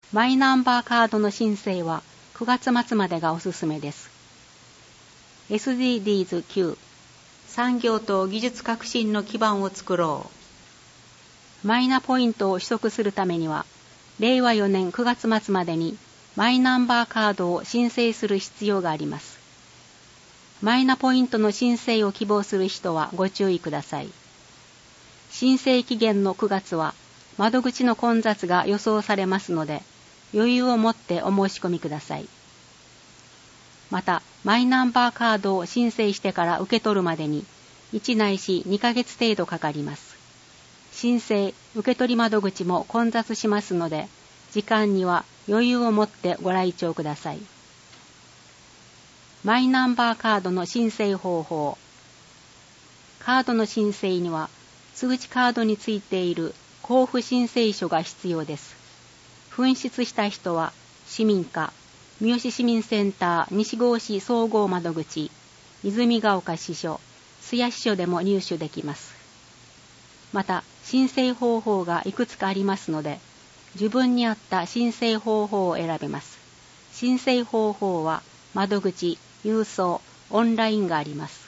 マイナンバーカードの申請は9月末までがおすすめです。SDGs 9、産業と技術革新の基盤を作ろう。マイナポイントを取得するためには、令和4年9月末までにマイナンバーカードを申請する必要があります。マイナポイントの申請を希望する人はご注意ください。申請期限の9月は窓口の混雑が予想されますので、余裕を持ってお申し込みください。また、マイナンバーカードを申請してから受け取るまでに1ないし2ヶ月程度かかります。申請・受取窓口も混雑しますので、時間には余裕を持ってご来庁ください。マイナンバーカードの申請方法。カードの申請には、通知カードについている交付申請書が必要です。紛失した人は、市民課、三好市民センター西郷市総合窓口、泉ヶ丘支所、須谷支所でも入手できます。また、申請方法がいくつかありますので、自分に合った申請方法を選べます。申請方法は、窓口、郵送、オンラインがあります。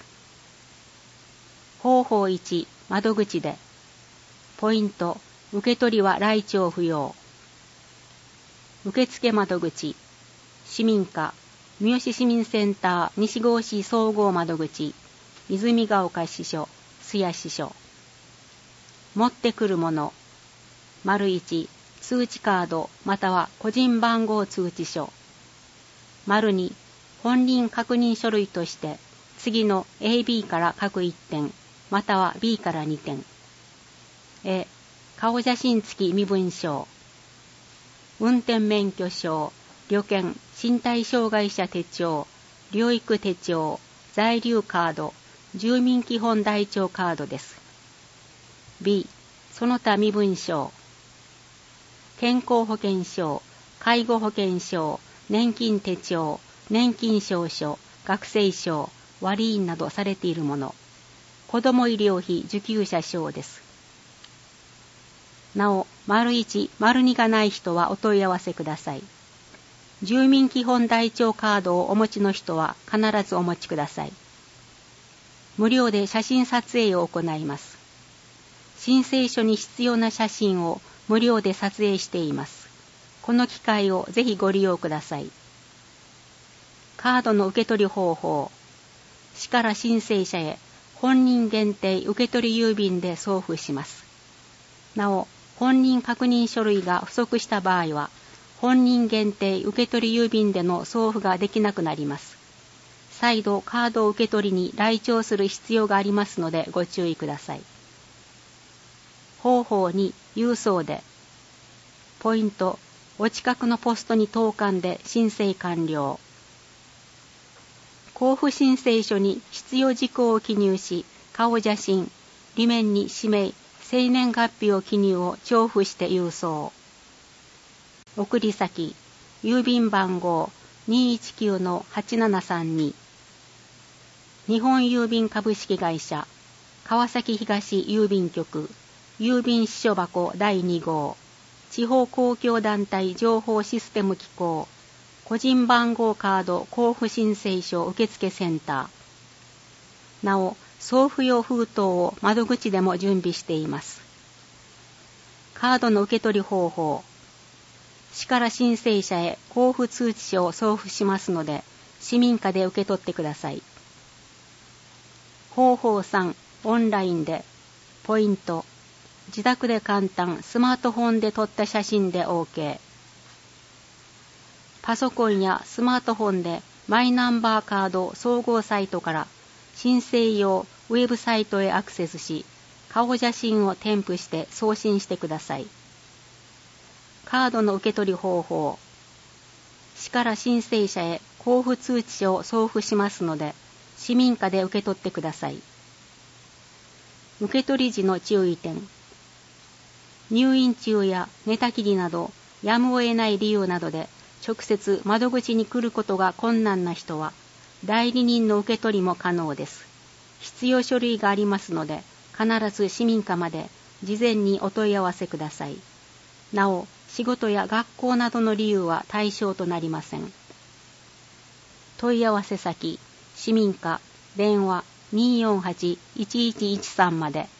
方法1、窓口で。ポイント、受取は来庁不要。受付窓口、市民課、三好市民センター西郷市総合窓口、泉ヶ丘支所、須谷支所。持ってくるもの、丸1、通知カードまたは個人番号通知書。丸2、本人確認書類として次の A、B から各1点、または B から2点。A、顔写真付き身分証。運転免許証、旅券、身体障害者手帳、療育手帳、在留カード、住民基本台帳カードです。B、その他身分証。健康保険証、介護保険証、年金手帳、年金証書、学生証、割印などされているもの。子ども医療費受給者証です。なお、丸1、丸2がない人はお問い合わせください。住民基本台帳カードをお持ちの人は必ずお持ちください。無料で写真撮影を行います。申請書に必要な写真を無料で撮影しています。この機会をぜひご利用ください。カードの受け取り方法。市から申請者へ本人限定受取郵便で送付します。なお、本人確認書類が不足した場合は、本人限定受取郵便での送付ができなくなります。再度カードを受け取りに来庁する必要がありますのでご注意ください。方法2、郵送で。ポイント、お近くのポストに投函で申請完了。交付申請書に必要事項を記入し、顔写真、裏面に氏名、生年月日を記入を重複して郵送。送り先、郵便番号 219-8732。日本郵便株式会社、川崎東郵便局、郵便支所箱第2号、地方公共団体情報システム機構、個人番号カード交付申請書受付センター。なお、送付用封筒を窓口でも準備しています。カードの受け取り方法。市から申請者へ交付通知書を送付しますので、市民課で受け取ってください。方法3、オンラインで。ポイント。自宅で簡単、スマートフォンで撮った写真で OK。パソコンやスマートフォンでマイナンバーカード総合サイトから申請用ウェブサイトへアクセスし、顔写真を添付して送信してください。カードの受け取り方法。市から申請者へ交付通知書を送付しますので、市民課で受け取ってください。受け取り時の注意点。入院中や寝たきりなど、やむを得ない理由などで、直接窓口に来ることが困難な人は、代理人の受け取りも可能です。必要書類がありますので、必ず市民課まで事前にお問い合わせください。なお、 仕事や学校などの理由は対象となりません。問い合わせ先、市民課、電話 248-1113 まで。